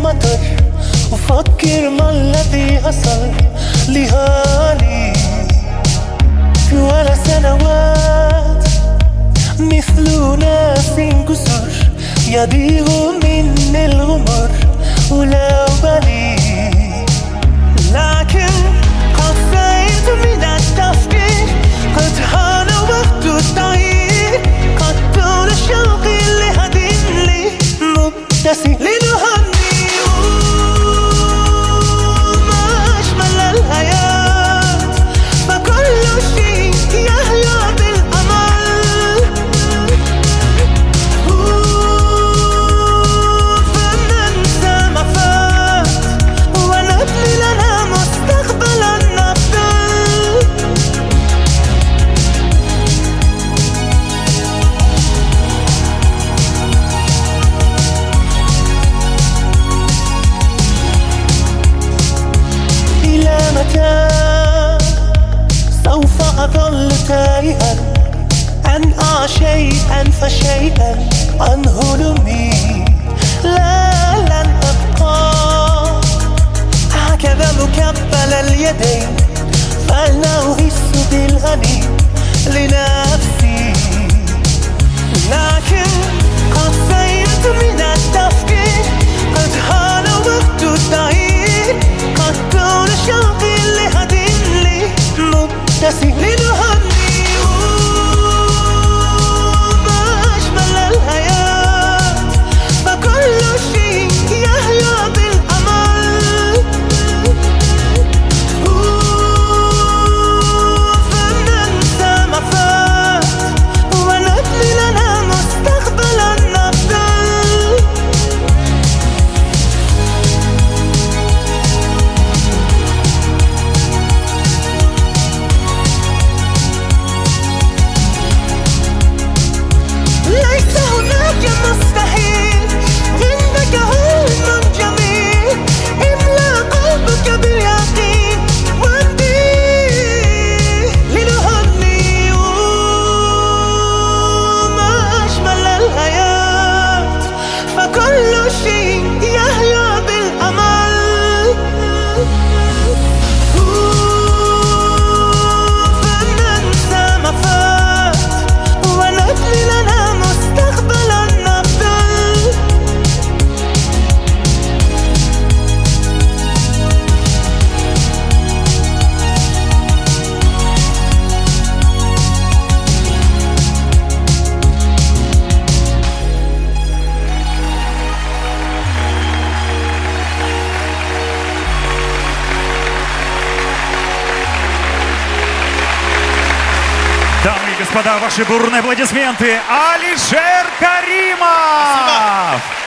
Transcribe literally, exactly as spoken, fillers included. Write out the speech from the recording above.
المطر وفكر ما الذي حصل لهالي ولا سنوات مثل ناس كسر يضيغ من الغمر ولا بالي لكن قد سعيت من التفكير قد حان وقت التغيير قد طول شوقي لهدي لي مبتسم لنهني ما أجمل الحياة فكل شيء يحيا بالأمل فننسى ما فات ونبني لنا مستقبلا أفضل إلى متى سوف أظل تائها أنقع شيئا فشيئا عن هلمي لا لن أبقى هكذا مكبل اليدين فأنا أحس بالهني لنفسي لكن قد سيرت من التفكير قد حان وقت التغيير قد طول شوقي لهدي لي مبتسم لنهني ما أجمل الحياة فكل شيء يحيا بالأمل فننسى ما فات ونبني لنا مستقبلا أفضل ليس هناك مستحيل عندك علم جميل املأ قلبك باليقين وامضي لنهني ما أجمل الحياة فكل شيء يحيا بالأمل فننسى ما فات ونبني لنا مستقبلا أفضل Дамы и господа, ваши бурные аплодисменты. Алишер Каримов!